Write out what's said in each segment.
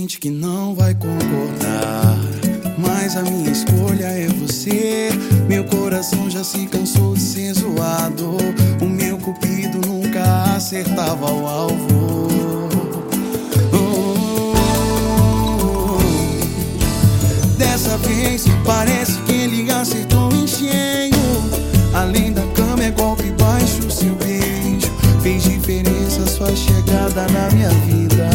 gente que não vai concordar, mas a minha escolha é você. Meu coração já se cansou de ser zoado. O meu cupido nunca acertava o alvo. Dessa vez parece que ele acertou em cheio. Além da cama é golpe baixo, seu beijo fez diferença, sua chegada na minha vida.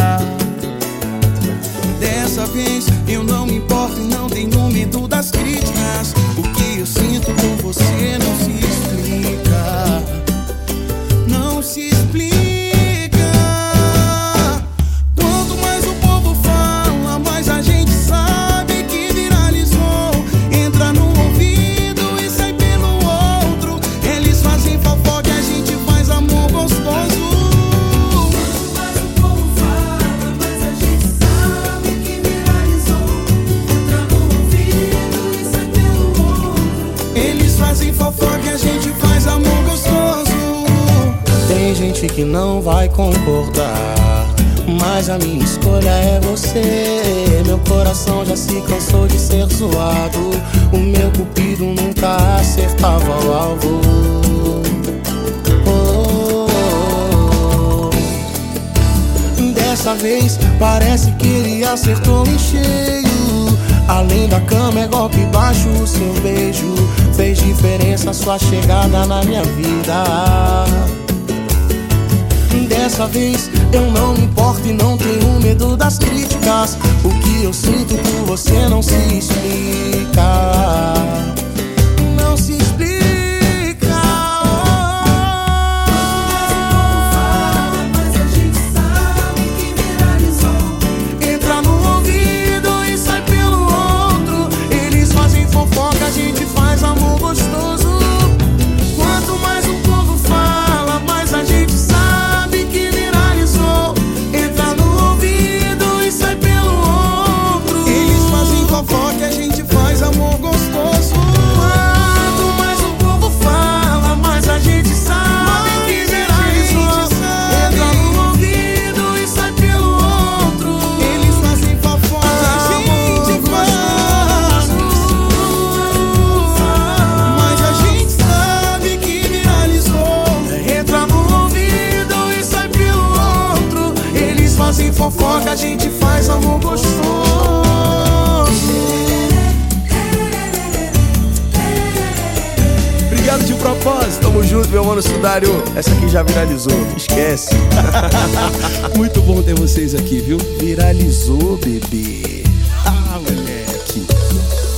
Dessa vez eu não me importo e não tenho medo das críticas. O que eu sinto por você não se explica. Não se explica. Quanto mais o povo fala, mais a gente sabe que viralizou. Entra no ouvido e sai pelo outro. Eles fazem fofoca e a gente faz amor gostoso. Fazem fofoca e a gente faz amor gostoso. Tem gente que não vai concordar, mas a minha escolha é você. Meu coração já se cansou de ser zoado. O meu cupido nunca acertava o alvo. Dessa vez parece que ele acertou em cheio. Além da cama é golpe baixo, o seu beijo fez diferença, sua chegada na minha vida. Dessa vez eu não me importo e não tenho medo das críticas. O que eu sinto por você não se explica. Não se explica. A gente faz amor gostoso. Quanto mais o povo fala, mais a gente sabe que viralizou. Entra no ouvido e sai pelo outro. Eles fazem fofoca e a gente faz amor gostoso. Quanto mais o povo fala, mais a gente sabe que viralizou. Entra no ouvido e sai pelo outro. Eles fazem fofoca e a gente faz fazem fofoca, a gente faz amor gostoso. Obrigado de propósito, tamo junto, meu mano Sudário. Essa aqui já viralizou, esquece. Muito bom ter vocês aqui, viu? Viralizou, bebê. Ah, moleque.